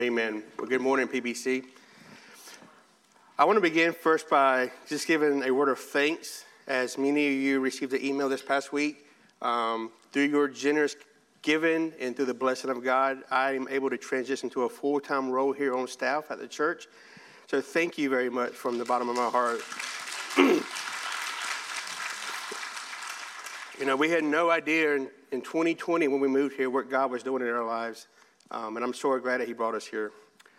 Amen. Well, good morning, PBC. I want to begin first by just giving a word of thanks, as many of you received an email this past week. Through your generous giving and through the blessing of God, I am able to transition to a full-time role here on staff at the church. So thank you very much from the bottom of my heart. We had no idea in 2020 when we moved here what God was doing in our lives. And I'm so glad that he brought us here.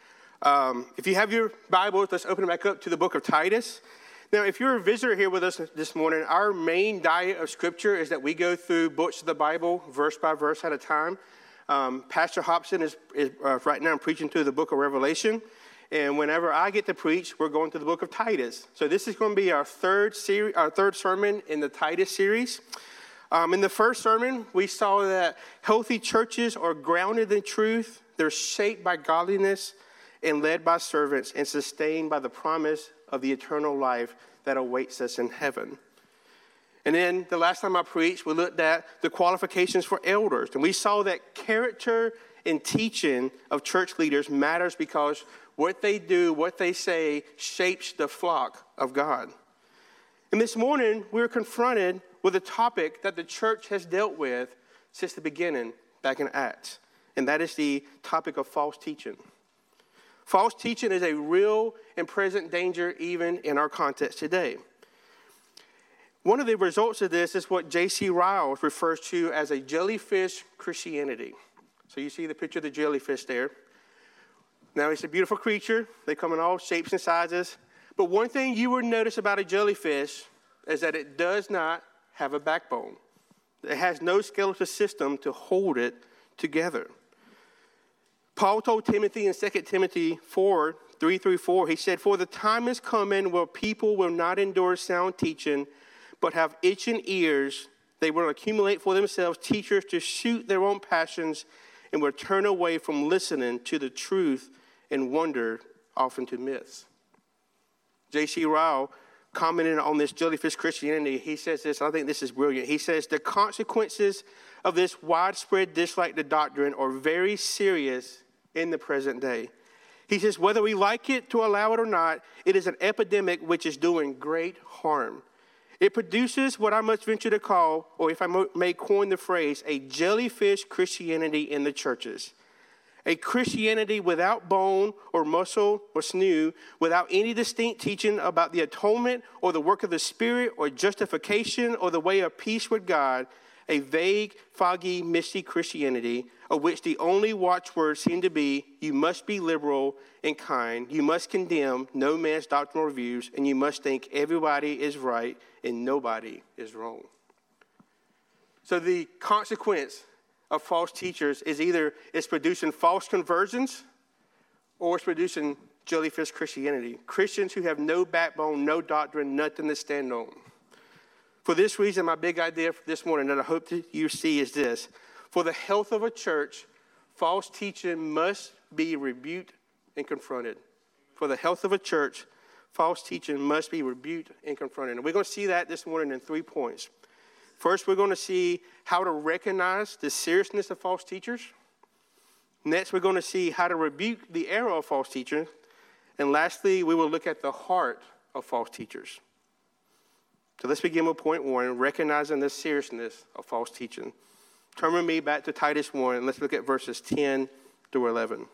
If you have your Bibles, let's open it back up to the book of Titus. Now, if you're a visitor here with us this morning, our main diet of Scripture is that we go through books of the Bible, verse by verse at a time. Pastor Hobson is right now preaching through the book of Revelation. And whenever I get to preach, we're going to the book of Titus. So this is going to be our third sermon in the Titus series. In the first sermon, we saw that healthy churches are grounded in truth. They're shaped by godliness and led by servants and sustained by the promise of the eternal life that awaits us in heaven. And then the last time I preached, we looked at the qualifications for elders. And we saw that character and teaching of church leaders matters because what they do, what they say, shapes the flock of God. And this morning, we're confronted with a topic that the church has dealt with since the beginning, back in Acts. And that is the topic of false teaching. False teaching is a real and present danger even in our context today. One of the results of this is what J.C. Ryle refers to as a jellyfish Christianity. So you see the picture of the jellyfish there. Now, it's a beautiful creature. They come in all shapes and sizes. But one thing you will notice about a jellyfish is that it does not have a backbone. It has no skeletal system to hold it together. Paul told Timothy in 2 Timothy 4, 3-4, he said, "For the time is coming where people will not endure sound teaching, but have itching ears. They will accumulate for themselves teachers to suit their own passions and will turn away from listening to the truth and wander off into myths." J.C. Ryle, commenting on this jellyfish Christianity, he says this, and I think this is brilliant. He says, "The consequences of this widespread dislike to doctrine are very serious in the present day." He says, "Whether we like it to allow it or not, it is an epidemic which is doing great harm. It produces what I must venture to call, or if I may coin the phrase, a jellyfish Christianity in the churches. A Christianity without bone or muscle or sinew, without any distinct teaching about the atonement or the work of the Spirit or justification or the way of peace with God. A vague, foggy, misty Christianity of which the only watchwords seem to be, you must be liberal and kind, you must condemn no man's doctrinal views, and you must think everybody is right and nobody is wrong." So the consequence of false teachers is either it's producing false conversions or it's producing jellyfish Christianity. Christians who have no backbone, no doctrine, nothing to stand on. For this reason, my big idea for this morning that I hope that you see is this. For the health of a church, false teaching must be rebuked and confronted. For the health of a church, false teaching must be rebuked and confronted. And we're going to see that this morning in 3 points. First, we're going to see how to recognize the seriousness of false teachers. Next, we're going to see how to rebuke the error of false teachers. And lastly, we will look at the heart of false teachers. So let's begin with point 1, recognizing the seriousness of false teaching. Turn with me back to Titus 1, and let's look at verses 10 through 11.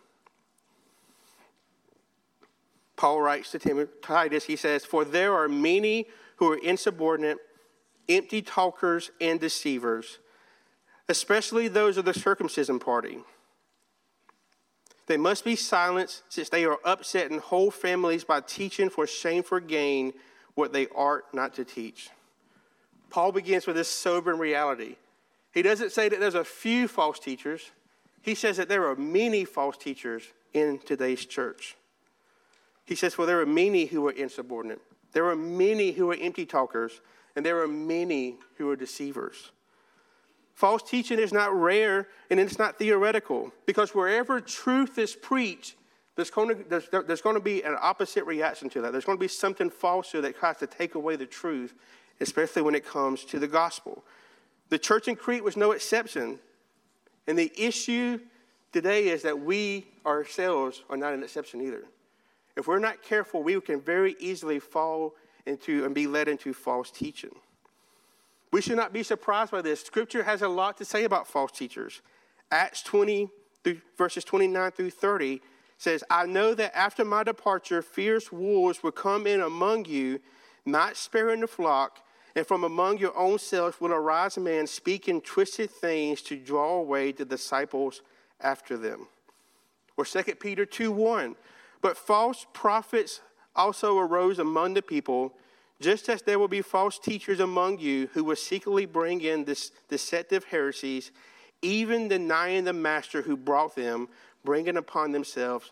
Paul writes to Titus, he says, "For there are many who are insubordinate, empty talkers and deceivers, especially those of the circumcision party. They must be silenced, since they are upsetting whole families by teaching for shameful gain what they ought not to teach." Paul begins with this sobering reality. He doesn't say that there's a few false teachers. He says that there are many false teachers in today's church. He says, "For there are many who are insubordinate. There are many who are empty talkers, and there are many who are deceivers." False teaching is not rare, and it's not theoretical, because wherever truth is preached, there's going to be an opposite reaction to that. There's going to be something false that tries to take away the truth, especially when it comes to the gospel. The church in Crete was no exception. And the issue today is that we ourselves are not an exception either. If we're not careful, we can very easily fall into and be led into false teaching. We should not be surprised by this. Scripture has a lot to say about false teachers. Acts 20, verses 29 through 30 says, I know that after my departure, fierce wolves will come in among you, not sparing the flock, and from among your own selves will arise a man speaking twisted things to draw away the disciples after them. Or 2 Peter 2:1, but false prophets also arose among the people, just as there will be false teachers among you who will secretly bring in this deceptive heresies, even denying the master who brought them, bringing upon themselves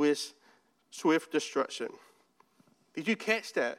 swift destruction. Did you catch that?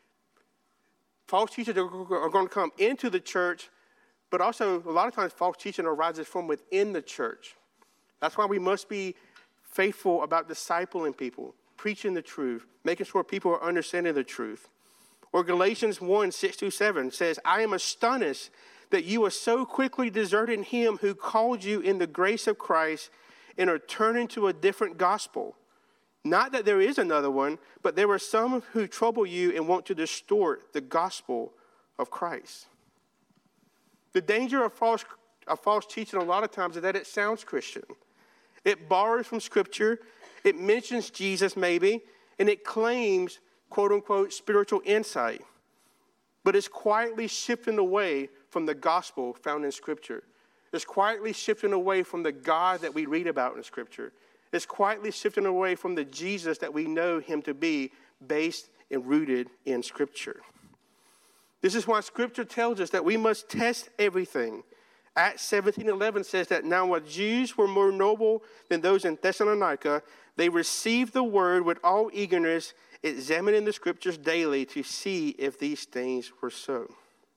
False teachers are going to come into the church, but also a lot of times false teaching arises from within the church. That's why we must be faithful about discipling people, preaching the truth, making sure people are understanding the truth. Or Galatians 1:6-7 says, I am astonished that you are so quickly deserting him who called you in the grace of Christ and are turning to a different gospel. Not that there is another one, but there are some who trouble you and want to distort the gospel of Christ. The danger of false teaching a lot of times is that it sounds Christian. It borrows from Scripture, it mentions Jesus maybe, and it claims, quote unquote, spiritual insight. But it's quietly shifting away from the gospel found in Scripture. It's quietly shifting away from the God that we read about in Scripture. It's quietly shifting away from the Jesus that we know him to be, based and rooted in Scripture. This is why Scripture tells us that we must test everything. Acts 17:11 says that now while Jews were more noble than those in Thessalonica, they received the word with all eagerness, examining the Scriptures daily to see if these things were so.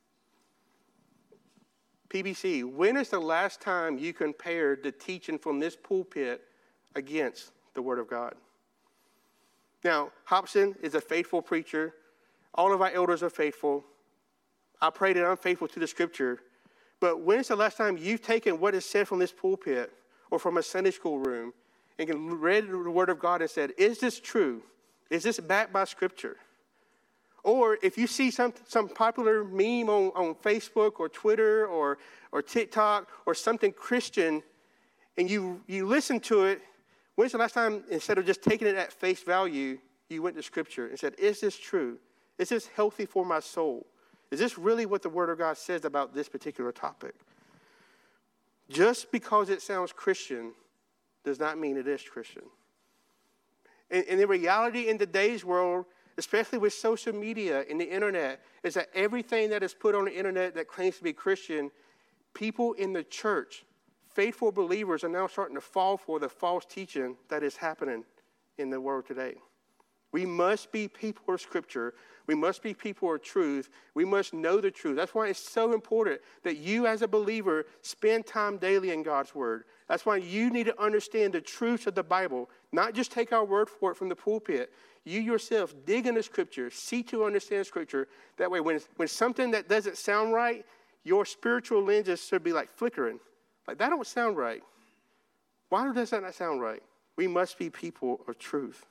PBC, when is the last time you compared the teaching from this pulpit against the Word of God? Now, Hobson is a faithful preacher. All of our elders are faithful. I pray that I'm faithful to the Scripture. But when is the last time you've taken what is said from this pulpit or from a Sunday school room and read the Word of God and said, is this true? Is this backed by Scripture? Or if you see some popular meme on Facebook or Twitter or TikTok or something Christian and you listen to it, when's the last time, instead of just taking it at face value, you went to Scripture and said, is this true? Is this healthy for my soul? Is this really what the Word of God says about this particular topic? Just because it sounds Christian does not mean it is Christian. And the reality in today's world, especially with social media and the internet, is that everything that is put on the internet that claims to be Christian, people in the church, faithful believers, are now starting to fall for the false teaching that is happening in the world today. We must be people of Scripture. We must be people of truth. We must know the truth. That's why it's so important that you as a believer spend time daily in God's Word. That's why you need to understand the truths of the Bible, not just take our word for it from the pulpit. You yourself dig into Scripture, seek to understand Scripture. That way, when something that doesn't sound right, your spiritual lenses should be like flickering. Like, that don't sound right. Why does that not sound right? We must be people of truth.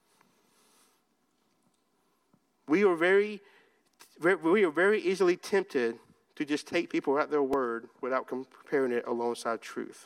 We are very easily tempted to just take people at their word without comparing it alongside truth.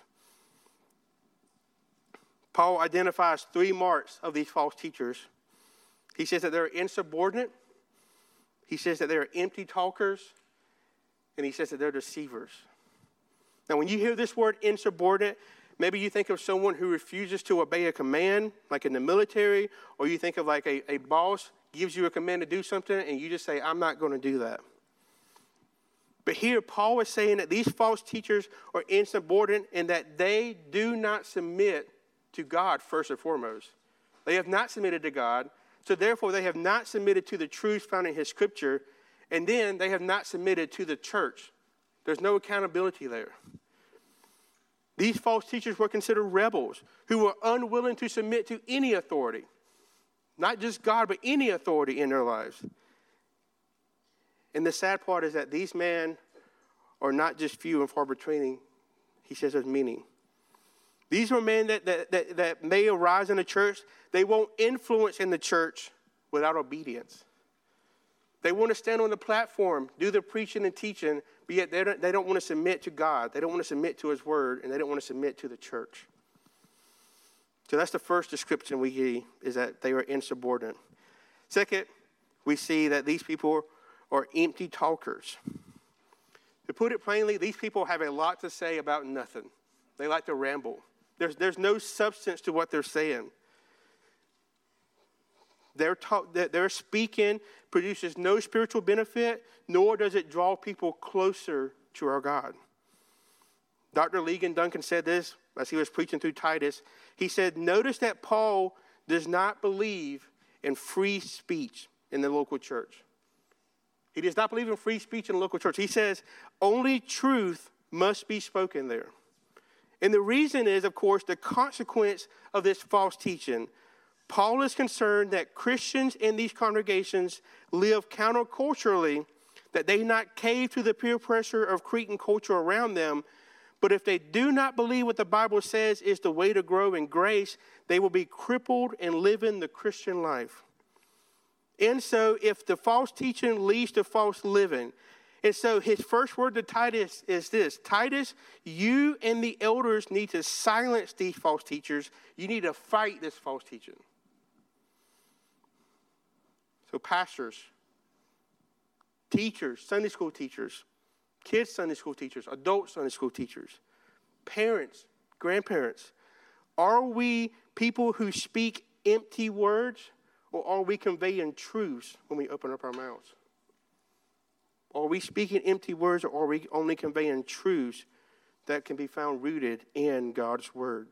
Paul identifies 3 marks of these false teachers. He says that they're insubordinate. He says that they're empty talkers. And he says that they're deceivers. Now, when you hear this word insubordinate, maybe you think of someone who refuses to obey a command, like in the military, or you think of like a boss gives you a command to do something, and you just say, I'm not going to do that. But here, Paul is saying that these false teachers are insubordinate and that they do not submit to God first and foremost. They have not submitted to God, so therefore they have not submitted to the truth found in his Scripture, and then they have not submitted to the church. There's no accountability there. These false teachers were considered rebels who were unwilling to submit to any authority. Not just God, but any authority in their lives. And the sad part is that these men are not just few and far between. He says there's many. These are men that may arise in the church. They won't influence in the church without obedience. They want to stand on the platform, do the preaching and teaching, but yet they don't want to submit to God. They don't want to submit to his word, and they don't want to submit to the church. So that's the first description we see, is that they are insubordinate. Second, we see that these people are empty talkers. To put it plainly, these people have a lot to say about nothing. They like to ramble. There's no substance to what they're saying. Their speaking produces no spiritual benefit, nor does it draw people closer to our God. Dr. Ligon Duncan said this as he was preaching through Titus. He said, notice that Paul does not believe in free speech in the local church. He does not believe in free speech in the local church. He says, only truth must be spoken there. And the reason is, of course, the consequence of this false teaching. Paul is concerned that Christians in these congregations live counterculturally, that they not cave to the peer pressure of Cretan culture around them. But if they do not believe what the Bible says is the way to grow in grace, they will be crippled in living the Christian life. And so if the false teaching leads to false living, and so his first word to Titus is this: Titus, you and the elders need to silence these false teachers. You need to fight this false teaching. So pastors, teachers, Sunday school teachers, kids Sunday school teachers, adult Sunday school teachers, parents, grandparents, are we people who speak empty words, or are we conveying truths when we open up our mouths? Are we speaking empty words, or are we only conveying truths that can be found rooted in God's word?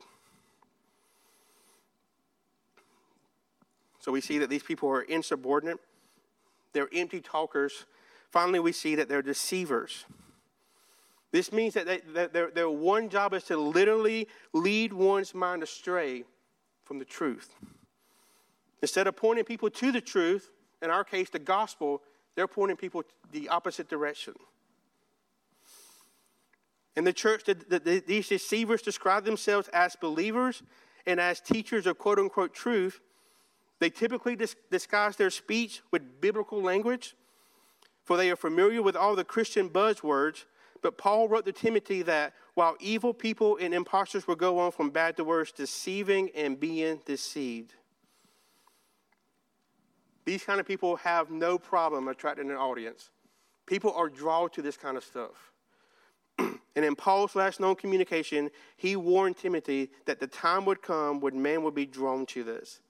So we see that these people are insubordinate. They're empty talkers. Finally, we see that they're deceivers. This means that their one job is to literally lead one's mind astray from the truth. Instead of pointing people to the truth, in our case, the gospel, they're pointing people the opposite direction. In the church, these deceivers describe themselves as believers and as teachers of quote-unquote truth. They typically disguise their speech with biblical language, for they are familiar with all the Christian buzzwords. But Paul wrote to Timothy that while evil people and impostors will go on from bad to worse, deceiving and being deceived. These kind of people have no problem attracting an audience. People are drawn to this kind of stuff. And in Paul's last known communication, he warned Timothy that the time would come when man would be drawn to this.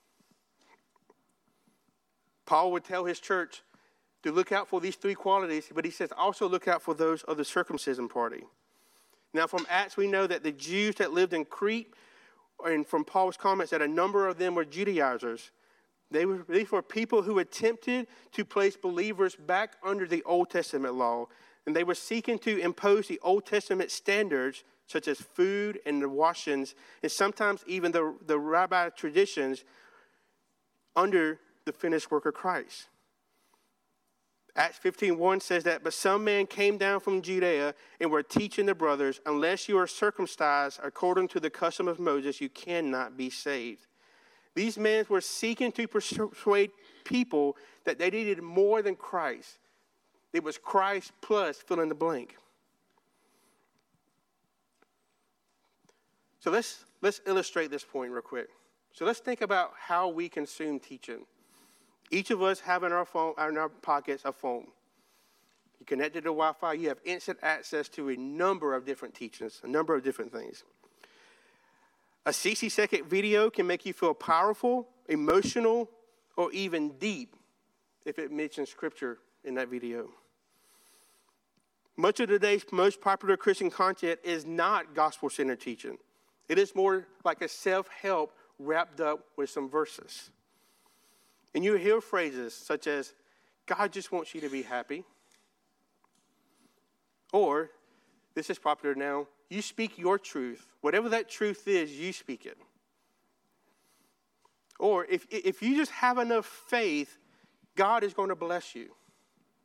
Paul would tell his church to look out for these three qualities, but he says also look out for those of the circumcision party. Now from Acts, we know that the Jews that lived in Crete, and from Paul's comments that a number of them were Judaizers. These were people who attempted to place believers back under the Old Testament law, and they were seeking to impose the Old Testament standards, such as food and the washings, and sometimes even the rabbi traditions, under the finished work of Christ. Acts 15:1 says that, but some men came down from Judea and were teaching the brothers, unless you are circumcised according to the custom of Moses, you cannot be saved. These men were seeking to persuade people that they needed more than Christ. It was Christ plus fill in the blank. So let's illustrate this point real quick. So let's think about how we consume teaching. Each of us have in our pockets a phone. You connected to Wi-Fi, you have instant access to a number of different teachings, a number of different things. A 60-second video can make you feel powerful, emotional, or even deep if it mentions scripture in that video. Much of today's most popular Christian content is not gospel-centered teaching. It is more like a self-help wrapped up with some verses. And you hear phrases such as, God just wants you to be happy. Or, this is popular now, you speak your truth. Whatever that truth is, you speak it. Or, if you just have enough faith, God is going to bless you.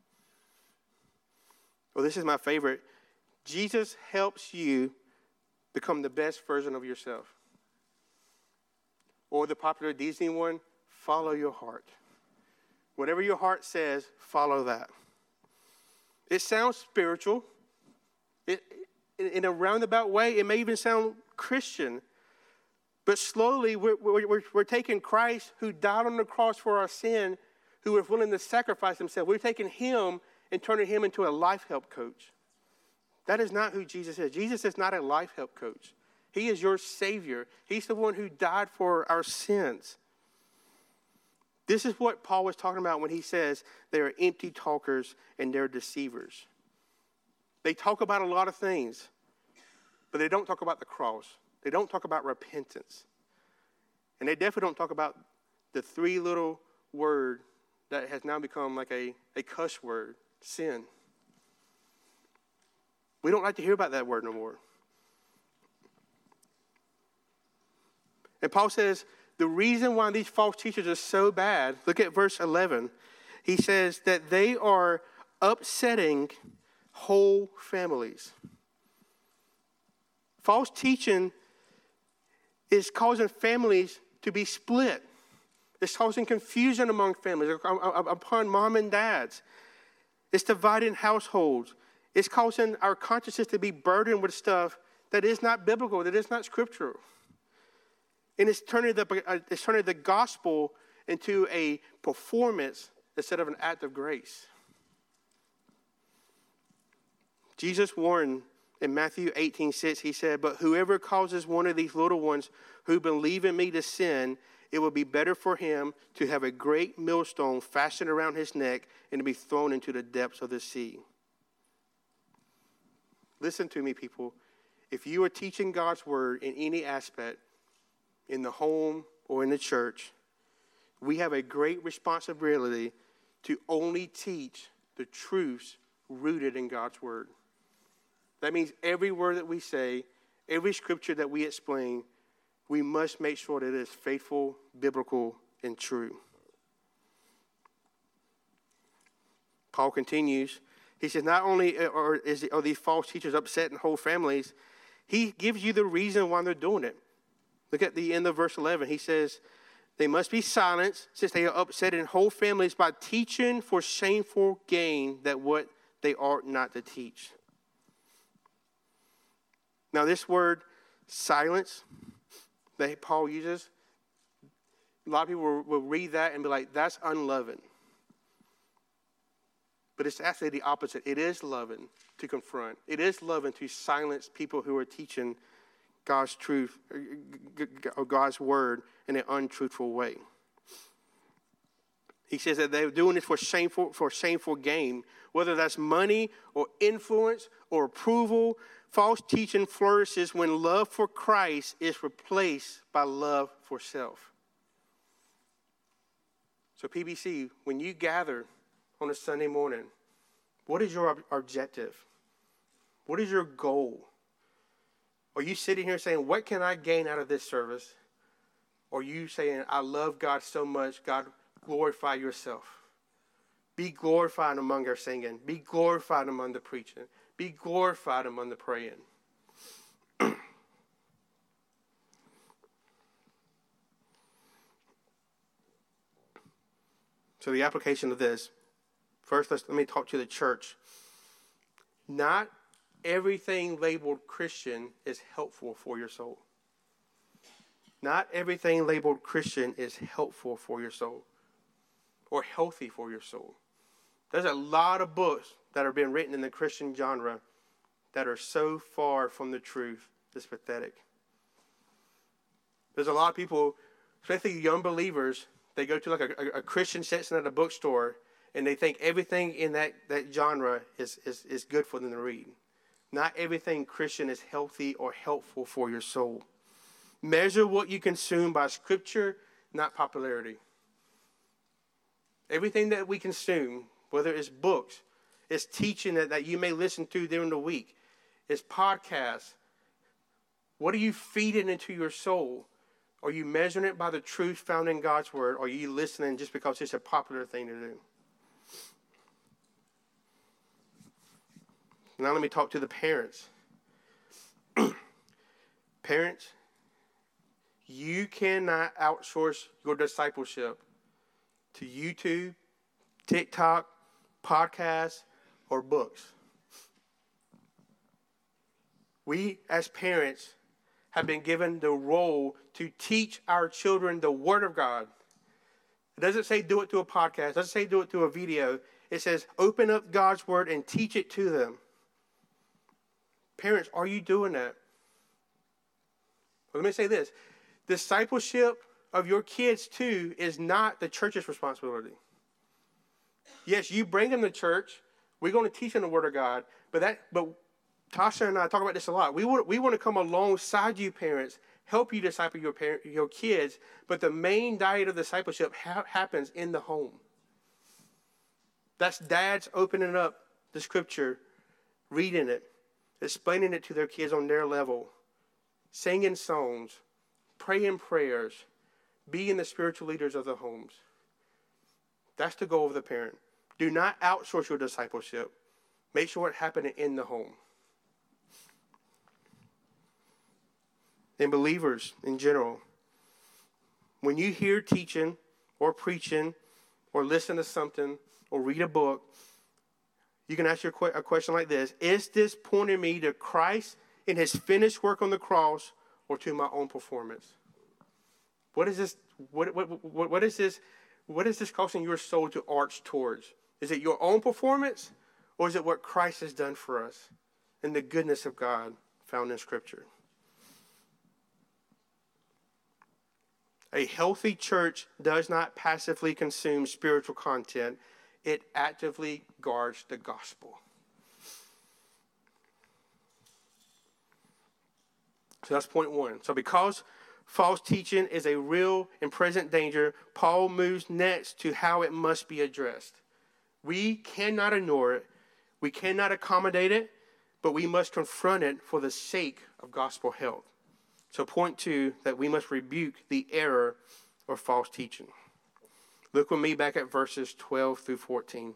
Well, this is my favorite. Jesus helps you become the best version of yourself. Or the popular Disney one, follow your heart. Whatever your heart says, follow that. It sounds spiritual. In a roundabout way, it may even sound Christian. But slowly, we're taking Christ, who died on the cross for our sin, who was willing to sacrifice himself. We're taking him and turning him into a life help coach. That is not who Jesus is. Jesus is not a life help coach. He is your Savior. He's the one who died for our sins. This is what Paul was talking about when he says they are empty talkers and they're deceivers. They talk about a lot of things, but they don't talk about the cross. They don't talk about repentance. And they definitely don't talk about the three little word that has now become like a cuss word, sin. We don't like to hear about that word no more. And Paul says the reason why these false teachers are so bad, look at verse 11. He says that they are upsetting whole families. False teaching is causing families to be split. It's causing confusion among families, upon mom and dads. It's dividing households. It's causing our consciousness to be burdened with stuff that is not biblical, that is not scriptural. And it's turning the gospel into a performance instead of an act of grace. Jesus warned in Matthew 18:6, he said, "But whoever causes one of these little ones who believe in me to sin, it will be better for him to have a great millstone fastened around his neck and to be thrown into the depths of the sea." Listen to me, people. If you are teaching God's word in any aspect, in the home or in the church, we have a great responsibility to only teach the truths rooted in God's word. That means every word that we say, every scripture that we explain, we must make sure that it is faithful, biblical, and true. Paul continues. He says, not only are these false teachers upsetting whole families, he gives you the reason why they're doing it. Look at the end of verse 11. He says, they must be silenced since they are upsetting whole families by teaching for shameful gain that what they ought not to teach. Now, this word silence that Paul uses, a lot of people will read that and be like, that's unloving. But it's actually the opposite. It is loving to confront. It is loving to silence people who are teaching God's truth, or God's word in an untruthful way. He says that they're doing this for shameful gain, whether that's money or influence or approval. False teaching flourishes when love for Christ is replaced by love for self. So PBC, when you gather on a Sunday morning, what is your objective? What is your goal? Are you sitting here saying, what can I gain out of this service? Or are you saying, I love God so much, God, glorify yourself. Be glorified among our singing. Be glorified among the preaching. Be glorified among the praying. So the application of this, first let me talk to the church. Not everything labeled Christian is helpful for your soul. Not everything labeled Christian is helpful for your soul or healthy for your soul. There's a lot of books that are being written in the Christian genre that are so far from the truth, it's pathetic. There's a lot of people, especially young believers, they go to like a Christian section at a bookstore and they think everything in that genre is good for them to read. Not everything Christian is healthy or helpful for your soul. Measure what you consume by scripture, not popularity. Everything that we consume, whether it's books, it's teaching that you may listen to during the week, it's podcasts. What are you feeding into your soul? Are you measuring it by the truth found in God's word? Or are you listening just because it's a popular thing to do? Now let me talk to the parents. Parents, you cannot outsource your discipleship to YouTube, TikTok, podcasts, or books. We, as parents, have been given the role to teach our children the Word of God. It doesn't say do it through a podcast. It doesn't say do it through a video. It says open up God's Word and teach it to them. Parents, are you doing that? Well, let me say this. Discipleship of your kids, too, is not the church's responsibility. Yes, you bring them to church. We're going to teach them the Word of God. But Tasha and I talk about this a lot. We want to come alongside you, parents, help you disciple your kids. But the main diet of discipleship happens in the home. That's dads opening up the Scripture, reading it, explaining it to their kids on their level, singing songs, praying prayers, being the spiritual leaders of the homes. That's the goal of the parent. Do not outsource your discipleship. Make sure it happening in the home. And believers in general, when you hear teaching or preaching or listen to something or read a book, you can ask a question like this. Is this pointing me to Christ and his finished work on the cross or to my own performance? What is this? What is this? What is this causing your soul to arch towards? Is it your own performance or is it what Christ has done for us and the goodness of God found in Scripture? A healthy church does not passively consume spiritual content. It actively guards the gospel. So that's point one. So because false teaching is a real and present danger, Paul moves next to how it must be addressed. We cannot ignore it. We cannot accommodate it, but we must confront it for the sake of gospel health. So point two, that we must rebuke the error or false teaching. Look with me back at verses 12 through 14.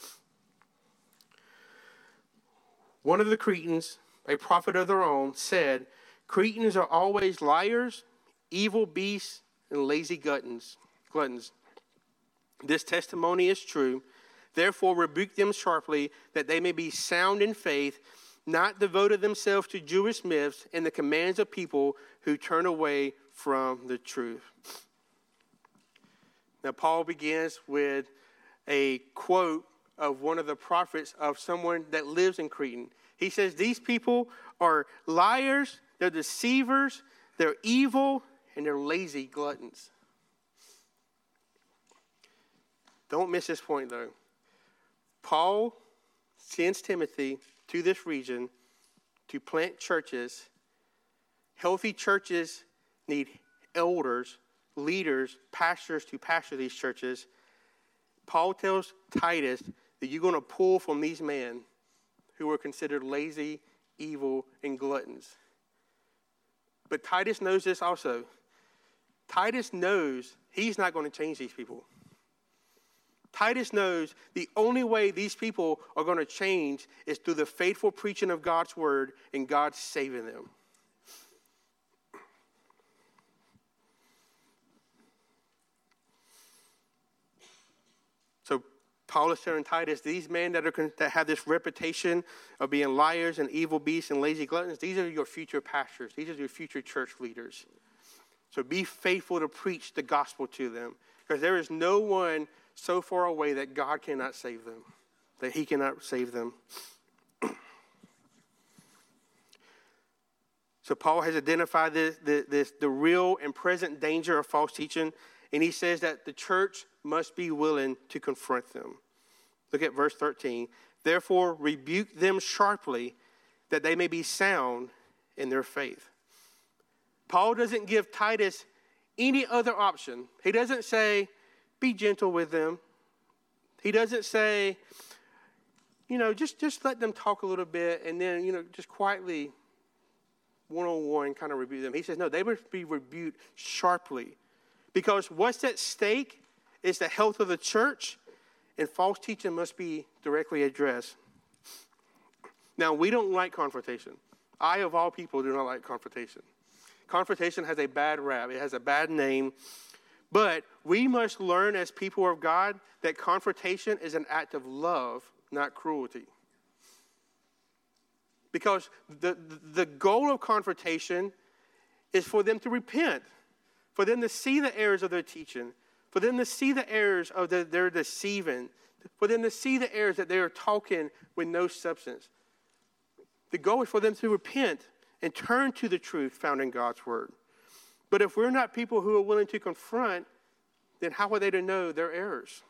One of the Cretans, a prophet of their own, said, Cretans are always liars, evil beasts, and lazy gluttons. This testimony is true. Therefore, rebuke them sharply, that they may be sound in faith, not devoted themselves to Jewish myths and the commands of people who turn away from the truth. Now, Paul begins with a quote of one of the prophets of someone that lives in Crete. He says, these people are liars, they're deceivers, they're evil, and they're lazy gluttons. Don't miss this point, though. Paul sends Timothy to this region to plant churches. Healthy churches need elders, leaders, pastors to pastor these churches. Paul tells Titus that you're going to pull from these men who are considered lazy, evil, and gluttons. But Titus knows this also. Titus knows he's not going to change these people. Titus knows the only way these people are going to change is through the faithful preaching of God's word and God saving them. So Paul is telling Titus, these men that have this reputation of being liars and evil beasts and lazy gluttons, these are your future pastors. These are your future church leaders. So be faithful to preach the gospel to them, because there is no one so far away that God cannot save them, that he cannot save them. So Paul has identified the real and present danger of false teaching, and he says that the church must be willing to confront them. Look at verse 13. Therefore, rebuke them sharply, that they may be sound in their faith. Paul doesn't give Titus any other option. He doesn't say, be gentle with them. He doesn't say, just let them talk a little bit and then, just quietly, one-on-one kind of rebuke them. He says, no, they must be rebuked sharply. Because what's at stake is the health of the church, and false teaching must be directly addressed. Now, we don't like confrontation. I, of all people, do not like confrontation. Confrontation has a bad rap. It has a bad name. But we must learn as people of God that confrontation is an act of love, not cruelty. Because the goal of confrontation is for them to repent, for them to see the errors of their teaching, for them to see the errors of their deceiving, for them to see the errors that they are talking with no substance. The goal is for them to repent and turn to the truth found in God's word. But if we're not people who are willing to confront, then how are they to know their errors?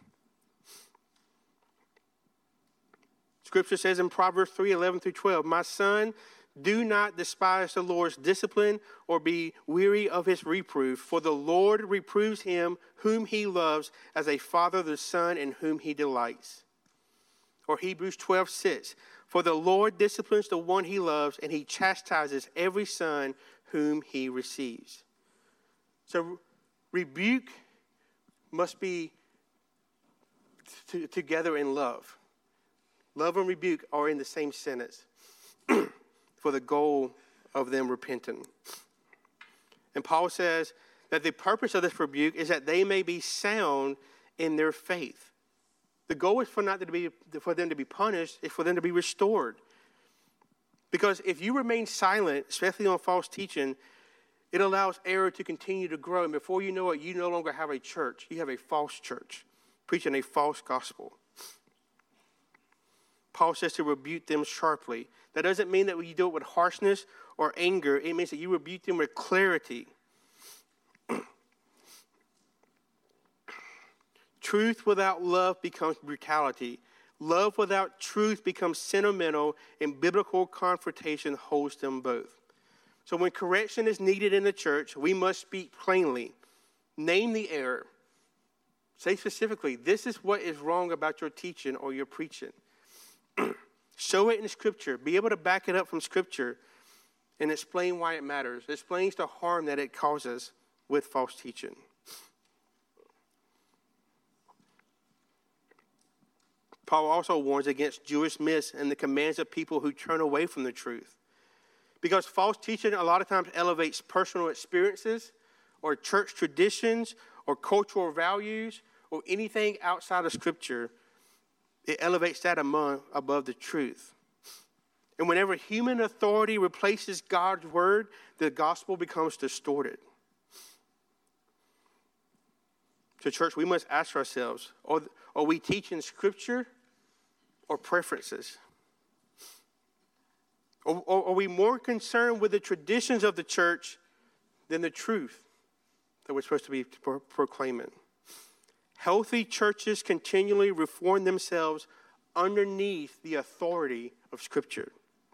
Scripture says in Proverbs 3:11-12, "My son, do not despise the Lord's discipline or be weary of his reproof, for the Lord reproves him whom he loves as a father the son in whom he delights." Or Hebrews 12:6, "For the Lord disciplines the one he loves, and he chastises every son whom he receives." So rebuke must be together in love. Love and rebuke are in the same sentence for the goal of them repenting. And Paul says that the purpose of this rebuke is that they may be sound in their faith. The goal is for them to be punished, it's for them to be restored. Because if you remain silent, especially on false teaching, it allows error to continue to grow. And before you know it, you no longer have a church. You have a false church preaching a false gospel. Paul says to rebuke them sharply. That doesn't mean that you do it with harshness or anger. It means that you rebuke them with clarity. Truth without love becomes brutality. Love without truth becomes sentimental, and biblical confrontation holds them both. So when correction is needed in the church, we must speak plainly. Name the error. Say specifically, this is what is wrong about your teaching or your preaching. Show it in Scripture. Be able to back it up from Scripture and explain why it matters. It explains the harm that it causes with false teaching. Paul also warns against Jewish myths and the commands of people who turn away from the truth. Because false teaching a lot of times elevates personal experiences or church traditions or cultural values or anything outside of Scripture. It elevates that above the truth. And whenever human authority replaces God's word, the gospel becomes distorted. So church, we must ask ourselves, are we teaching Scripture or preferences? Or are we more concerned with the traditions of the church than the truth that we're supposed to be proclaiming? Healthy churches continually reform themselves underneath the authority of Scripture.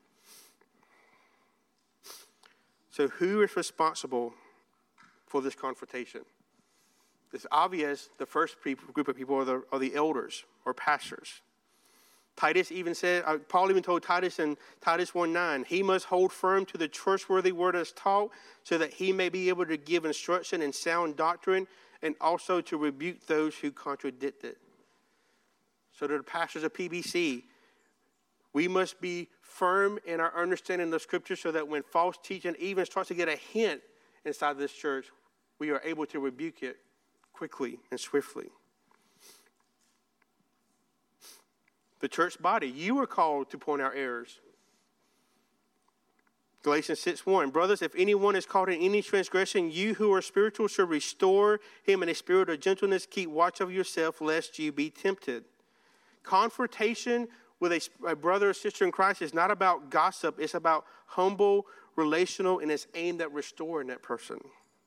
So who is responsible for this confrontation? It's obvious the first group of people are the elders or pastors. Titus even said, Paul even told Titus in Titus 1:9, he must hold firm to the trustworthy word as taught, so that he may be able to give instruction in sound doctrine and also to rebuke those who contradict it. So to the pastors of PBC, we must be firm in our understanding of Scripture so that when false teaching even starts to get a hint inside this church, we are able to rebuke it quickly and swiftly. The church body, you are called to point out errors. Galatians 6:1, brothers, if anyone is caught in any transgression, you who are spiritual should restore him in a spirit of gentleness. Keep watch of yourself, lest you be tempted. Confrontation with a brother or sister in Christ is not about gossip. It's about humble, relational, and it's aimed at restoring that person.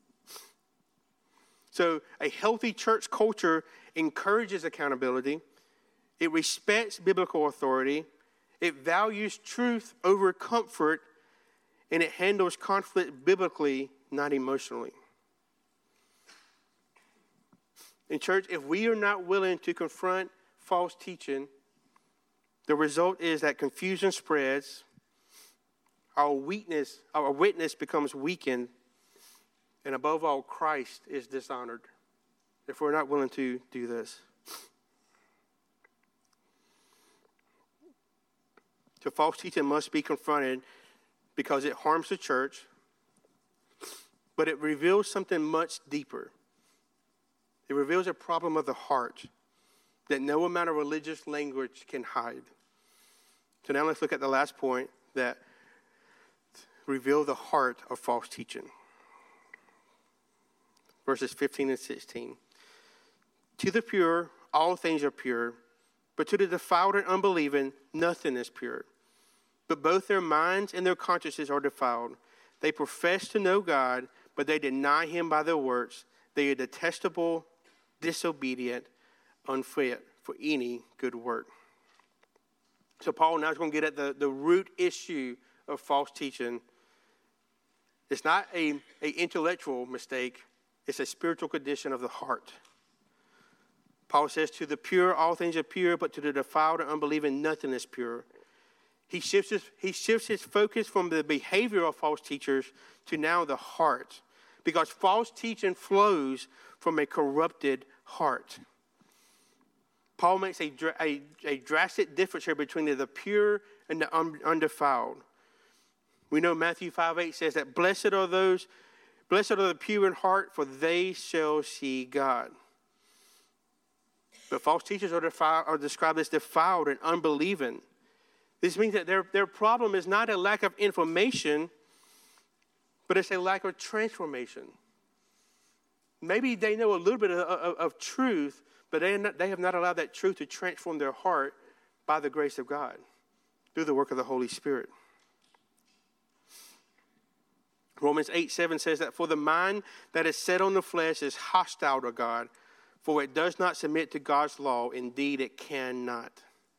So a healthy church culture encourages accountability. It respects biblical authority. It values truth over comfort. And it handles conflict biblically, not emotionally. In church, if we are not willing to confront false teaching, the result is that confusion spreads, our witness becomes weakened, and above all, Christ is dishonored if we're not willing to do this. So false teaching must be confronted because it harms the church, but it reveals something much deeper. It reveals a problem of the heart that no amount of religious language can hide. So now let's look at the last point that reveal the heart of false teaching. Verses 15 and 16. To the pure, all things are pure, but to the defiled and unbelieving, nothing is pure. But both their minds and their consciences are defiled. They profess to know God, but they deny him by their works. They are detestable, disobedient, unfit for any good work. So Paul now is going to get at the root issue of false teaching. It's not an intellectual mistake. It's a spiritual condition of the heart. Paul says, to the pure, all things are pure, but to the defiled and unbelieving, nothing is pure. He shifts his focus from the behavior of false teachers to now the heart. Because false teaching flows from a corrupted heart. Paul makes a drastic difference here between the pure and the undefiled. We know Matthew 5:8 says that blessed are the pure in heart, for they shall see God. But false teachers are described as defiled and unbelieving. This means that their problem is not a lack of information, but it's a lack of transformation. Maybe they know a little bit of truth, but they have not allowed that truth to transform their heart by the grace of God through the work of the Holy Spirit. Romans 8:7 says that for the mind that is set on the flesh is hostile to God, for it does not submit to God's law. Indeed, it cannot.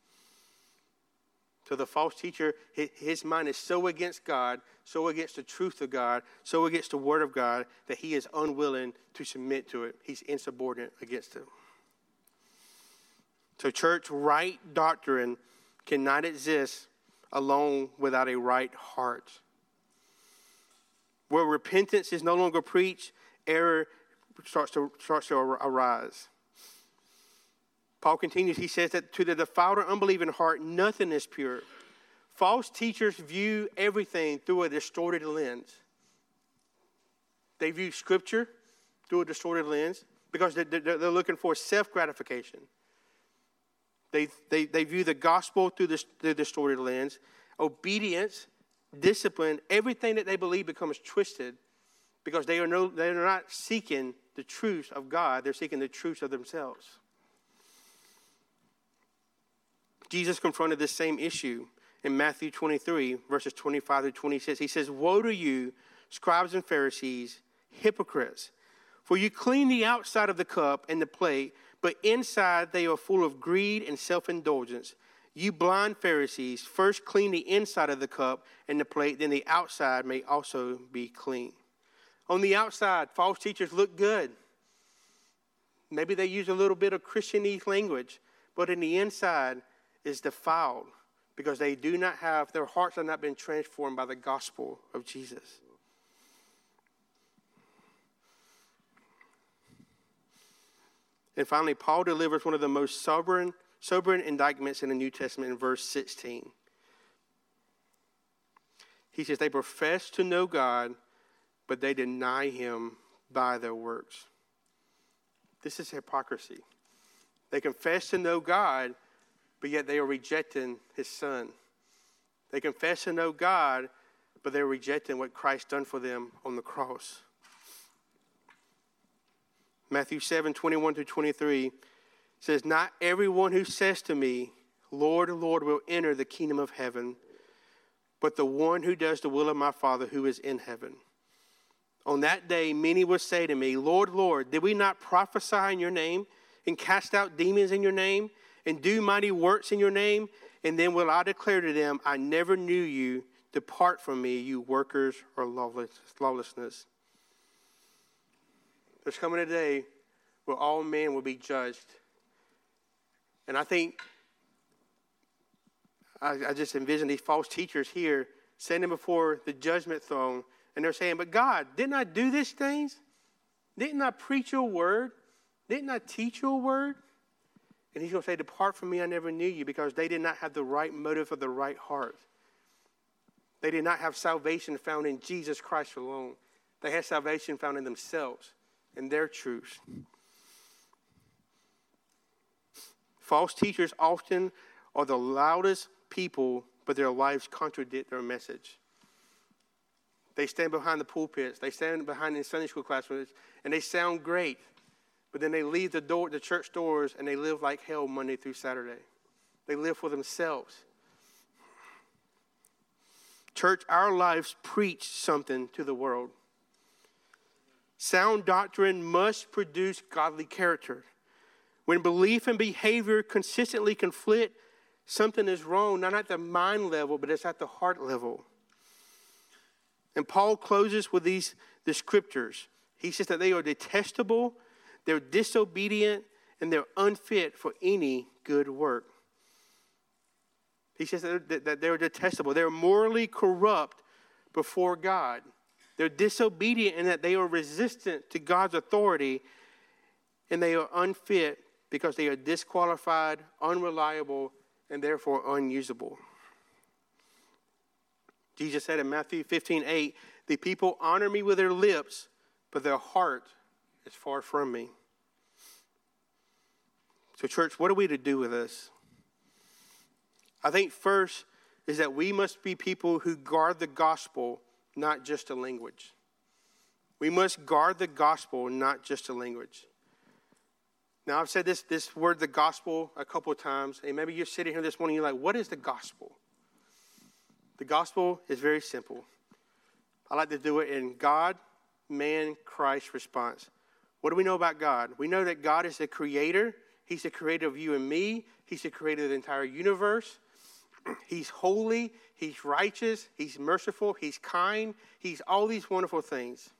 So the false teacher, his mind is so against God, so against the truth of God, so against the word of God, that he is unwilling to submit to it. He's insubordinate against it. So church, right doctrine cannot exist alone without a right heart. Where repentance is no longer preached, error starts to arise. Paul continues, he says that to the defiled or unbelieving heart, nothing is pure. False teachers view everything through a distorted lens. They view Scripture through a distorted lens because they're looking for self-gratification. They view the gospel through the distorted lens. Obedience, discipline, everything that they believe becomes twisted because they're not seeking the truth of God. They're seeking the truth of themselves. Jesus confronted this same issue in Matthew 23, verses 25 to 26. He says, woe to you, scribes and Pharisees, hypocrites! For you clean the outside of the cup and the plate, but inside they are full of greed and self-indulgence. You blind Pharisees, first clean the inside of the cup and the plate, then the outside may also be clean. On the outside, false teachers look good. Maybe they use a little bit of Christianese language, but in the inside is defiled because their hearts have not been transformed by the gospel of Jesus. And finally, Paul delivers one of the most sobering indictments in the New Testament in verse 16. He says, they profess to know God, but they deny him by their works. This is hypocrisy. They confess to know God, but yet they are rejecting his son. They confess to know God, but they're rejecting what Christ done for them on the cross. Matthew 7:21 through 23 says, not everyone who says to me, Lord, Lord, will enter the kingdom of heaven, but the one who does the will of my Father who is in heaven. On that day, many will say to me, Lord, Lord, did we not prophesy in your name and cast out demons in your name and do mighty works in your name? And then will I declare to them, I never knew you. Depart from me, you workers of lawlessness. There's coming a day where all men will be judged. And I think, I just envision these false teachers here standing before the judgment throne, and they're saying, but God, didn't I do these things? Didn't I preach your word? Didn't I teach your word? And he's going to say, depart from me, I never knew you, because they did not have the right motive or the right heart. They did not have salvation found in Jesus Christ alone. They have salvation found in themselves, in their truths. False teachers often are the loudest people, but their lives contradict their message. They stand behind the pulpits. They stand behind the Sunday school classrooms, and they sound great. But then they leave the church doors, and they live like hell Monday through Saturday. They live for themselves. Church, our lives preach something to the world. Sound doctrine must produce godly character. When belief and behavior consistently conflict, something is wrong, not at the mind level, but it's at the heart level. And Paul closes with these descriptors. He says that they are detestable, they're disobedient, and they're unfit for any good work. He says that they're detestable. They're morally corrupt before God. They're disobedient in that they are resistant to God's authority, and they are unfit because they are disqualified, unreliable, and therefore unusable. Jesus said in Matthew 15:8, "The people honor me with their lips, but their heart is far from me." So church, what are we to do with this? I think first is that we must be people who guard the gospel, not just a language. We must guard the gospel, not just a language. Now, I've said this word, the gospel, a couple of times, and maybe you're sitting here this morning, you're like, what is the gospel? The gospel is very simple. I like to do it in God, man, Christ response. What do we know about God? We know that God is the creator. He's the creator of you and me. He's the creator of the entire universe. He's holy. He's righteous. He's merciful. He's kind. He's all these wonderful things.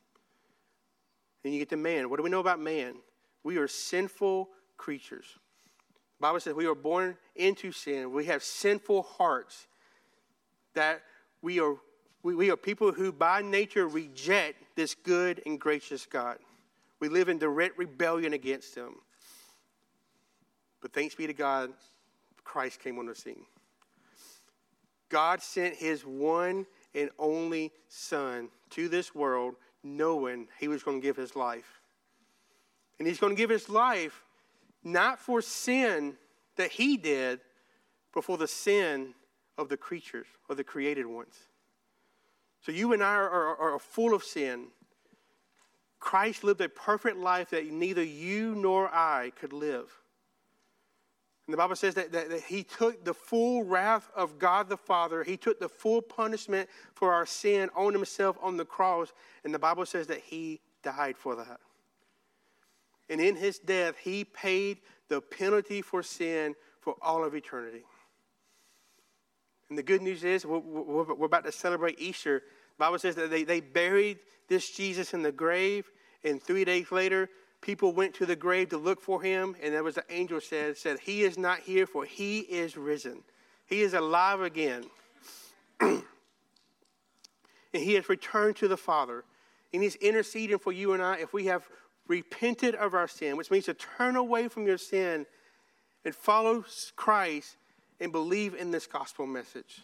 And you get to man. What do we know about man? We are sinful creatures. The Bible says we are born into sin. We have sinful hearts. That we are people who by nature reject this good and gracious God. We live in direct rebellion against him. But thanks be to God, Christ came on the scene. God sent his one and only Son to this world knowing he was going to give his life. And he's going to give his life not for sin that he did, but for the sin of the creatures, or the created ones. So you and I are full of sin. Christ lived a perfect life that neither you nor I could live. And the Bible says that he took the full wrath of God the Father. He took the full punishment for our sin on himself on the cross. And the Bible says that he died for that. And in his death, he paid the penalty for sin for all of eternity. And the good news is we're about to celebrate Easter. The Bible says that they buried this Jesus in the grave. And 3 days later, people went to the grave to look for him. And there was an angel said, he is not here, for he is risen. He is alive again. And he has returned to the Father. And he's interceding for you and I if we have repented of our sin, which means to turn away from your sin and follow Christ and believe in this gospel message.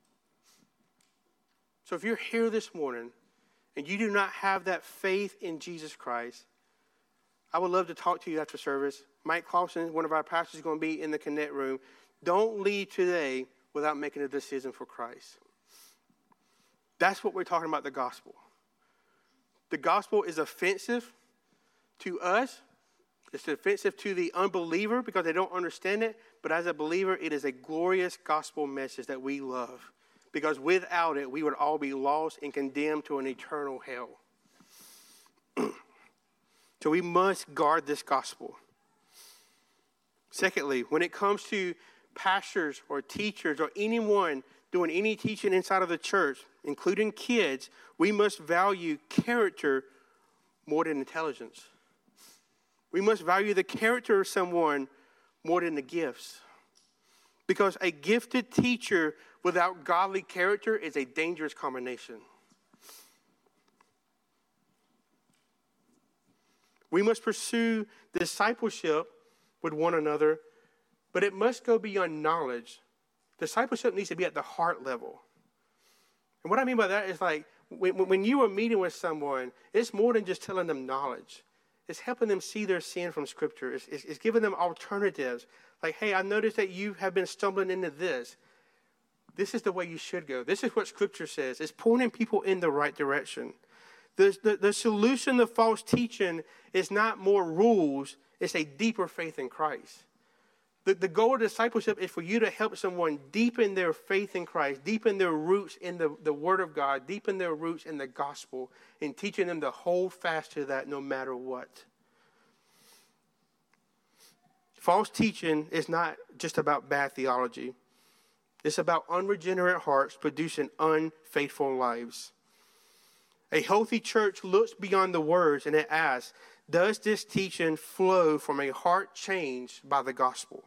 So if you're here this morning and you do not have that faith in Jesus Christ, I would love to talk to you after service. Mike Clausen, one of our pastors, is going to be in the Connect room. Don't leave today without making a decision for Christ. That's what we're talking about, the gospel. The gospel is offensive to us. It's offensive to the unbeliever because they don't understand it. But as a believer, it is a glorious gospel message that we love. Because without it, we would all be lost and condemned to an eternal hell. So we must guard this gospel. Secondly, when it comes to pastors or teachers or anyone doing any teaching inside of the church, including kids, we must value character more than intelligence. We must value the character of someone more than the gifts. Because a gifted teacher without godly character is a dangerous combination. We must pursue discipleship with one another, but it must go beyond knowledge. Discipleship needs to be at the heart level. And what I mean by that is like, when you are meeting with someone, it's more than just telling them knowledge. It's helping them see their sin from Scripture. It's giving them alternatives. Like, hey, I noticed that you have been stumbling into this. This is the way you should go. This is what Scripture says. It's pointing people in the right direction. The solution to false teaching is not more rules. It's a deeper faith in Christ. The goal of discipleship is for you to help someone deepen their faith in Christ, deepen their roots in the Word of God, deepen their roots in the gospel, and teaching them to hold fast to that no matter what. False teaching is not just about bad theology. It's about unregenerate hearts producing unfaithful lives. A healthy church looks beyond the words and it asks, does this teaching flow from a heart changed by the gospel?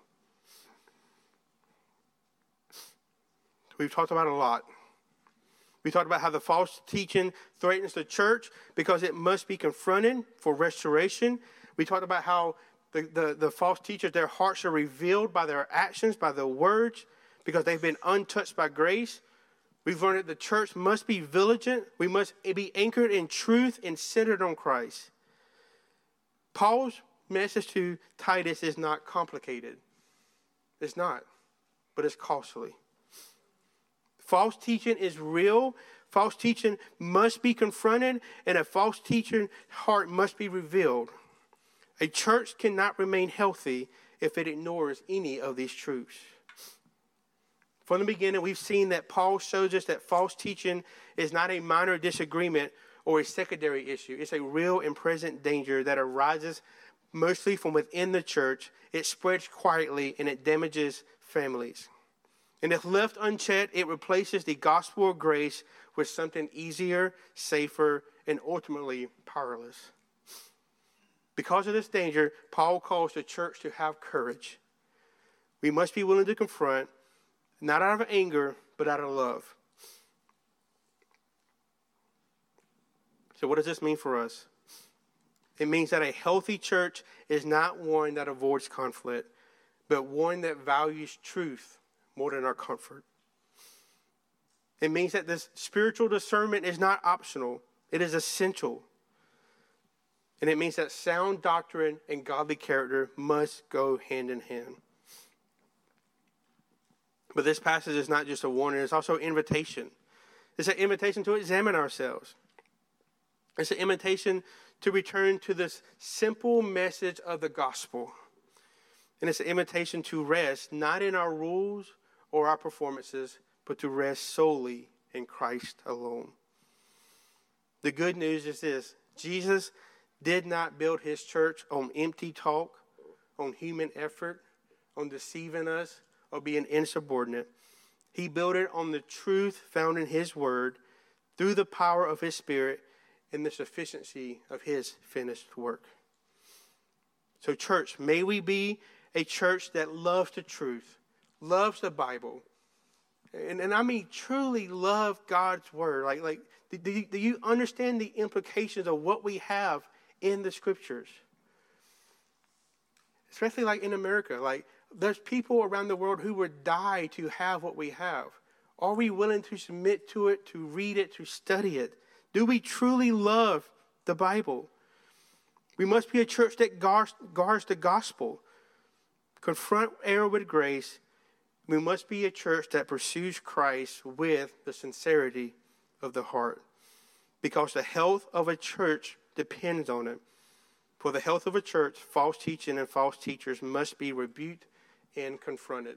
We've talked about it a lot. We talked about how the false teaching threatens the church because it must be confronted for restoration. We talked about how the false teachers, their hearts are revealed by their actions, by their words, because they've been untouched by grace. We've learned that the church must be vigilant. We must be anchored in truth and centered on Christ. Paul's message to Titus is not complicated. It's not, but it's costly. False teaching is real. False teaching must be confronted, and a false teaching heart must be revealed. A church cannot remain healthy if it ignores any of these truths. From the beginning, we've seen that Paul shows us that false teaching is not a minor disagreement or a secondary issue. It's a real and present danger that arises mostly from within the church. It spreads quietly and it damages families. And if left unchecked, it replaces the gospel of grace with something easier, safer, and ultimately powerless. Because of this danger, Paul calls the church to have courage. We must be willing to confront, not out of anger, but out of love. So what does this mean for us? It means that a healthy church is not one that avoids conflict, but one that values truth more than our comfort. It means that this spiritual discernment is not optional. It is essential. And it means that sound doctrine and godly character must go hand in hand. But this passage is not just a warning, it's also an invitation. It's an invitation to examine ourselves. It's an invitation to return to this simple message of the gospel. And it's an invitation to rest, not in our rules or our performances, but to rest solely in Christ alone. The good news is this: Jesus did not build his church on empty talk, on human effort, on deceiving us, or being insubordinate. He built it on the truth found in his word, through the power of his Spirit, and the sufficiency of his finished work. So church, may we be a church that loves the truth, loves the Bible, and I mean truly love God's word. Like do you understand the implications of what we have in the scriptures? Especially like in America, like there's people around the world who would die to have what we have. Are we willing to submit to it, to read it, to study it? Do we truly love the Bible? We must be a church that guards the gospel. Confront error with grace. We must be a church that pursues Christ with the sincerity of the heart. Because the health of a church depends on it. For the health of a church, false teaching and false teachers must be rebuked and confronted.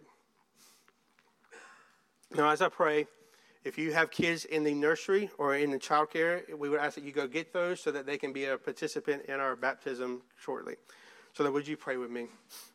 Now, as I pray, if you have kids in the nursery or in the child care, we would ask that you go get those so that they can be a participant in our baptism shortly. So then would you pray with me?